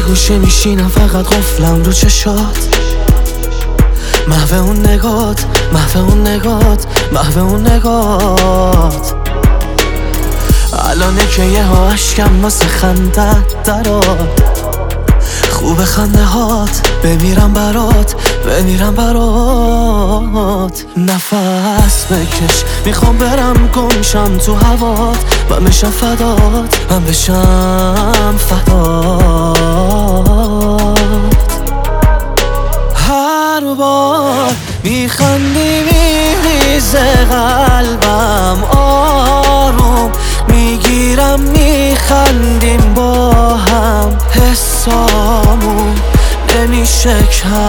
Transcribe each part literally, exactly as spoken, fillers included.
گوشه میشینم فقط قفلم رو چشات، محو اون نگات، محو اون نگات، محو اون نگات. الانه که یه ها عشقم واسه خندت درات، خوب خنده هات، بمیرم برات، بمیرم برات. نفس بکش، میخوام برم گمشم تو هوات، من بشم فدات، من بشم فدات. هر بار میخندی میریزه قلبم آروم، میگیرم میخندیم با هم، حسامون نمیشه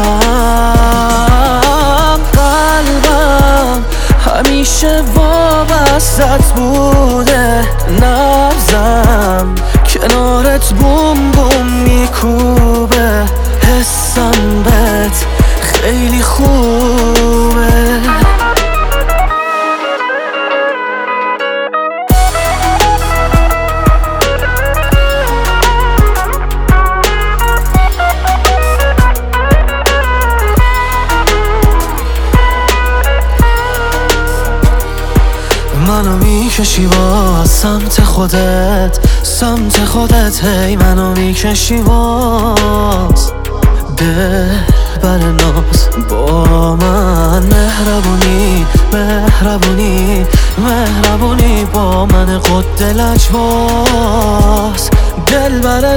کم. قلبم همیشه وابستت بوده، نبضم کنارت بوم بوم میکوبه، حسم بهت خیلی خوبه. منو میکشی با سمت خودت، سمت خودت، هی منو میکشی باز. دل بر ناز با من، مهربونی مهربونی مهربونی با من، خود دلش باز. دل بر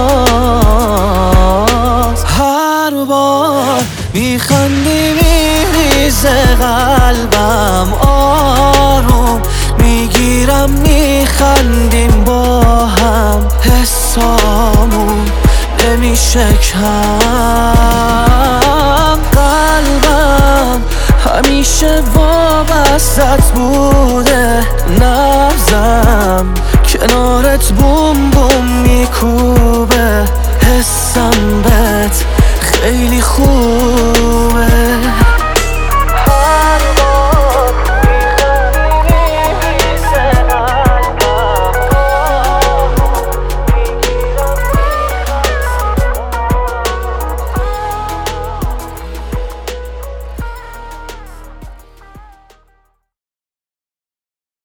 ناز هر بار میخندی میریزه قلبم آروم، میگیرم میخندیم با هم، حسامون نمیشه کم. قلبم همیشه وابستت بوده، نبضم کنارت بوم بوم میکوبه، حسم بهت خیلی خوب.